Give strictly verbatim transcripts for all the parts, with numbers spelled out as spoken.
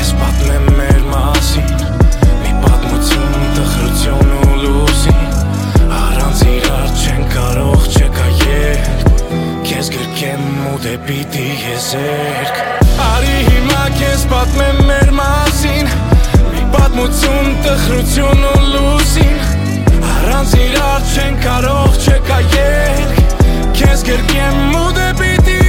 քեզ պատմեմ մեր մասին, մի պատմություն տխրություն ու լուսին, առանց իրար չեն կարող չկա երկ, քեզ գրկեմ ու դեպի դիեզերք։ Արի հիմա քեզ պատմեմ մեր մասին, մի պատմություն տխրություն ու լուսին, առանց իրար չեն կարող չկա երկ, քեզ գրկեմ ու դեպի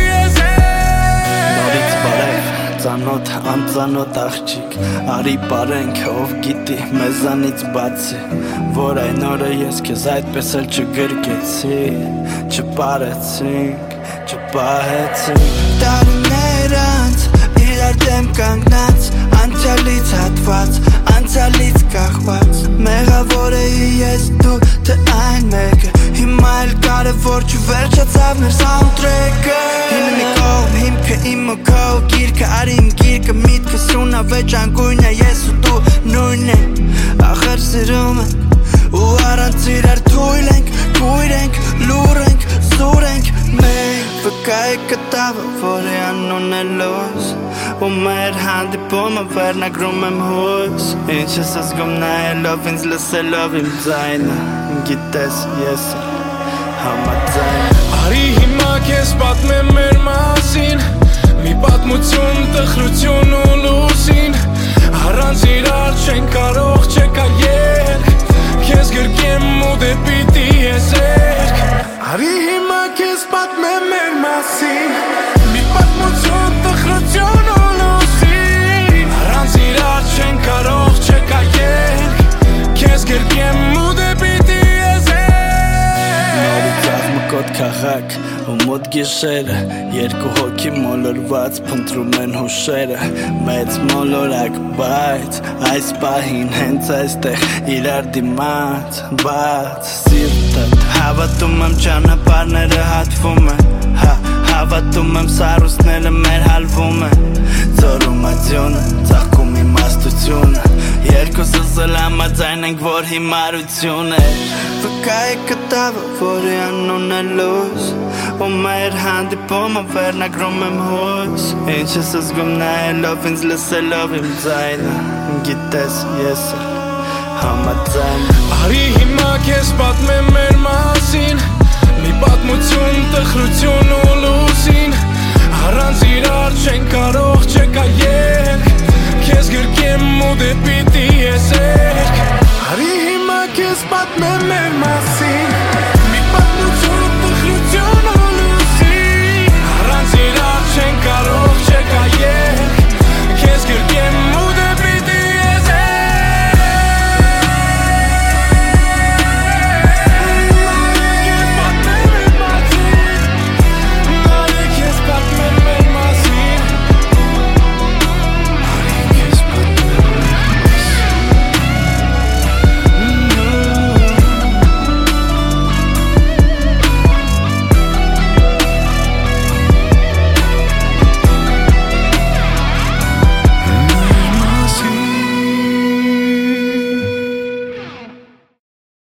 դիեզերք։ Նորից բարև, ծանոթ, անծանոթ աղջիկ, արի պարենք, ով գիտի մեզանից բացի, որ այն օրը ես քեզ այդպես էլ չգրկեցի, չպարեցինք, չպահեցինք։ Տարիներ անց, իրար դեմ կանգնած, անցյալից հատված, անցյալից կախված, մեղավոր էի ես դու, թե այն մեկը, հիմա էլ կարևոր չի վերջացավ մեր սաունդթրեքը։ Հինը մի կողմ, հիմքը իմ ու քո գիրքը, արի իմ գիրքը, միտքս ունավեճ անգույն է, ես ու դու նույն ենք, ախր սիրում ենք, ու առանց իրար թույլ ենք, քույր ենք, լուր ենք, զուր ենք մենք։ Վկայի կտավը, որի անուն է լույս, ու մեր հանդիպումը վերնագրում եմ հույս, ինչ ես զգում նայելով ինձ լսելով իմ ձայնը, գիտես ես համաձայն։ Արի հիմա քեզ պատմեմ մեր մասին, մի պատմություն տխրություն ու լուսին, առանց իրար չեն կարող չկա երկ, քեզ գրկեմ ու դեպի դիեզերք։ Արի հիմա քեզ պատմեմ մեր մասին, մի պատմություն տխրություն ու լուսին, առանց իրար չեն կարող չկա երկ, քեզ գրկեմ ու դեպի դիեզերք։ Նորից աղմկոտ քաղաք ու մոտ գիշերը, երկու հոգի մոլորված փնտրում են հուշերը, մեծ մոլորակ, բայց այս պահին հենց այստեղ իրար դիմաց, բաց սիրտդ, հավատում եմ ճանապարհները հատվում են, հա, հավատում եմ սառույցները մեր հալվում են, ծորում աջյունը, ծաղկում իմաստությունը, երկուսս էլ համաձայն ենք, որ հիմարություն է։ Վկայի կտավը, որի անուն է լույս, ու մեր հանդիպումը վերնագրում եմ հույս, ինչ ես զգում նայելով ինձ լսելով իմ ձայնը, գիտես ես համաձայն։ Արի հիմա քեզ պատմեմ մեր մասին, մի պատմություն տխրություն ու լուսին, առանց իրար չեն կարող չկա երկ,